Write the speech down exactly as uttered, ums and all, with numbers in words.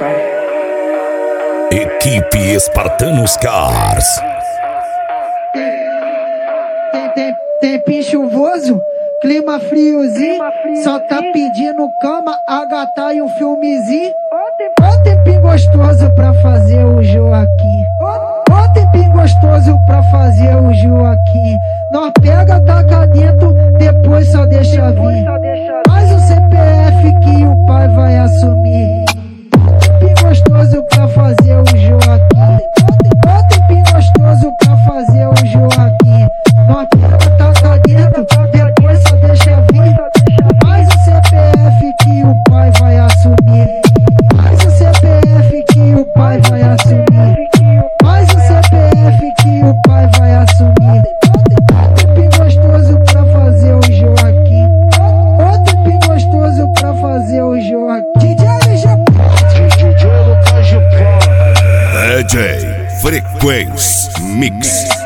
sabe? Equipe Espartanos Cars. Tem, tem, tempinho chuvoso, clima friozinho, só tá pedindo cama, a gata e um filmezinho. Ó tempinho gostoso pra fazer o Joaquim. Ó tempinho gostoso pra fazer o Joaquim. Nós pega, taca dentro, depois só deixa vir. Faz o C P F que o pai vai assumir. Tempinho gostoso pra fazer o Joaquim. Ó tempinho gostoso pra fazer o Joaquim. Nós pega, taca dentro, depois só deixa vir. Faz o C P F que o pai vai assumir. Faz o C P F que o pai vai assumir. Faz o C P F que o pai vai assumir. Tempinho gostoso pra fazer o Joaquim. Ó tempinho gostoso pra fazer o Joaquim. D J L G D J Frequência Mix.